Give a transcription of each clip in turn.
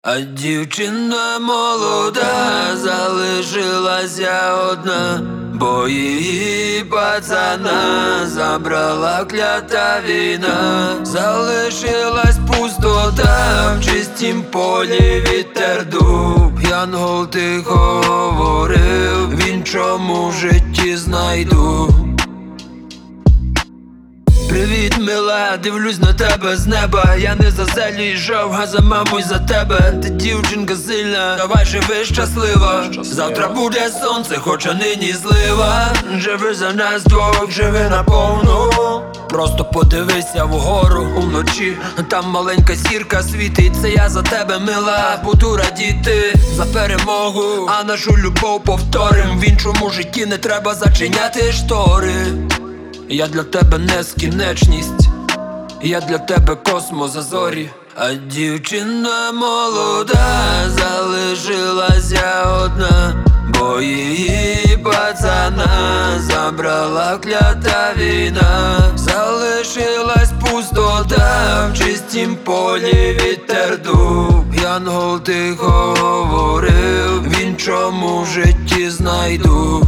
А дівчина молода залишилася одна, бо її пацана забрала клята війна. Залишилась пустота в чистім полі, вітер дув. Янгол тихо говорив: в іншому житті знайду. Привіт, мила, дивлюсь на тебе з неба. Я не за селі йшов, а за маму й за тебе. Ти дівчинка сильна, давай живи щаслива. Завтра буде сонце, хоча нині злива. Живи за нас двох, живи наповну. Просто подивися вгору уночі, там маленька зірка світить. Це я за тебе, мила, буду радіти за перемогу, а нашу любов повторим. В іншому житті не треба зачиняти штори. Я для тебе нескінченність, я для тебе космос, а зорі. А дівчина молода залишилася одна, бо її пацана забрала клята війна. Залишилась пустота в чистім полі, вітер дув. Янгол тихо говорив: в іншому житті знайду.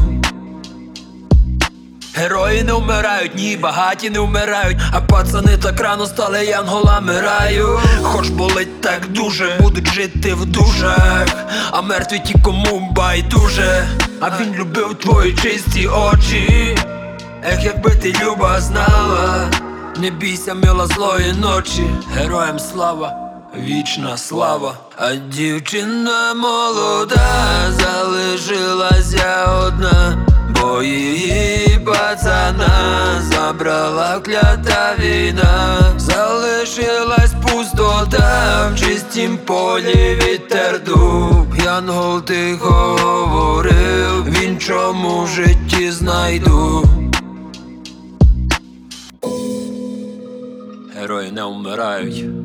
Герої не вмирають, ні, багаті не вмирають, а пацани так рано стали янголами раю. Хоч болить так дуже, будуть жити в душах, а мертві ті, кому байдуже. А він любив твої чисті очі. Ех, якби ти, люба, знала. Не бійся, мила, злої ночі. Героям слава, вічна слава. А дівчина молода залишилася одна, бо її пацана забрала клята війна. Залишилась пустота в чистім полі, вітер дув. Янгол тихо говорив: в іншому житті знайду. Герої не вмирають.